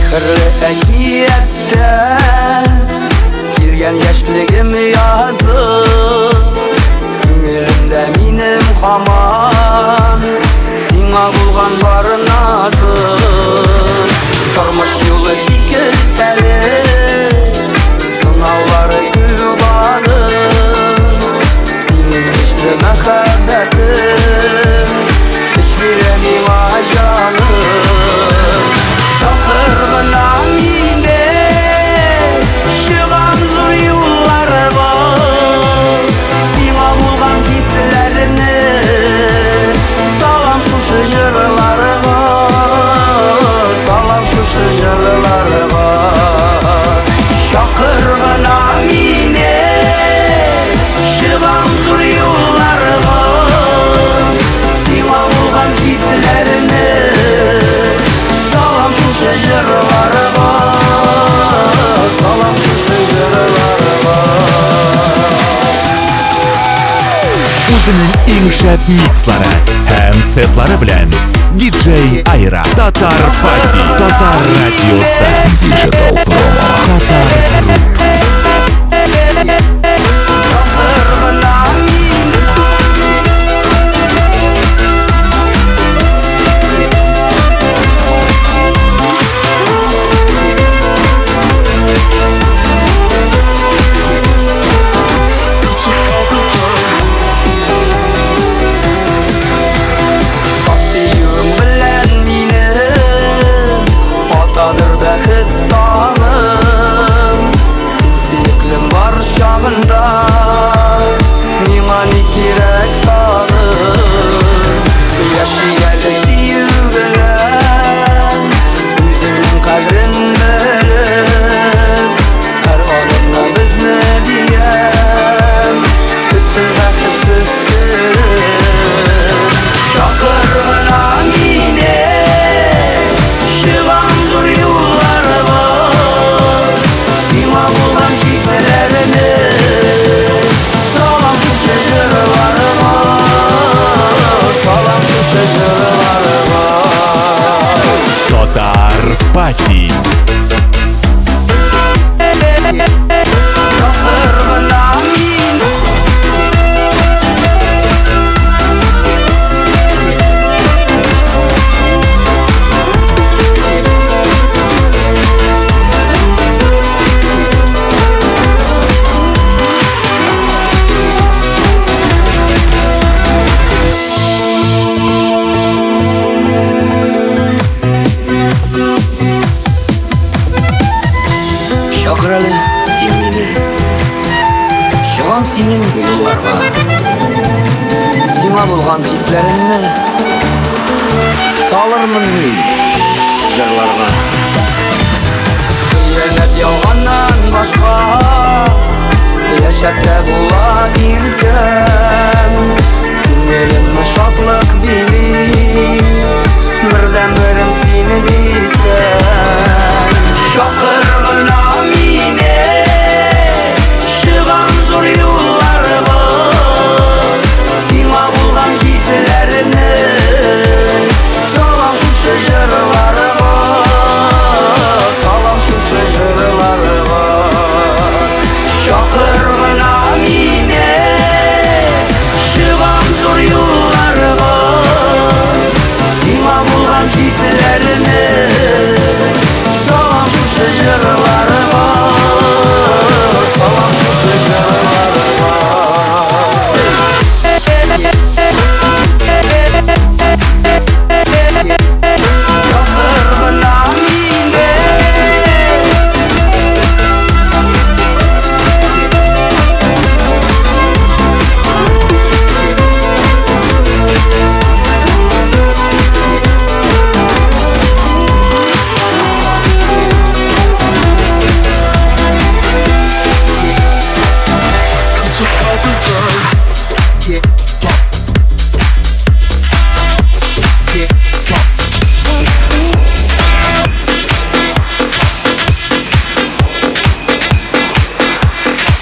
Sehrli әкиеттен келген яшьлегім язып, күңелімдә минем хаман сиңа булган бары назым. Тормыш юлы сикертәле, сынаулары күп аның, синең көчле мәхәббәтең көч бирә миңа җаным. Шакыр гына мине, чыгам зур юлларга, сиңа булган хисләрне салам шушы җырларга, салам шушы җырларга. Шакыр гына мине, чыгам зур юлларга, сиңа булган хисләрне салам шушы җырларга, салам шушы җырларга. Үзенең иң шәп микслары һәм сетлары белән диджей Айра. Татар Пати, Татар радиосы, Digital Promo, Татар Group. Atadır bәхет таңым, син сөеклем бар чагында, миңа ни кирәк тагын. Яшигәле сөю белән, үзеңнең кадерен белеп, һәр адымда безне диям, бөтен бәхетсез көн. Шакыр гына мине, чыгам зур юлларга, сиңа булган хисләрне салам шушы җырларга, салам шушы җырларга. Татар Пати. Шакыр гына мине, чакыр әле син мине, чыгам синең юлларга, сиңа булган хисләреңне салырмын мин җырларга. Хыянәт ялганнан башка яшәп тә була иркән, күңелемне шатлык били, бердән берем сине дисәм.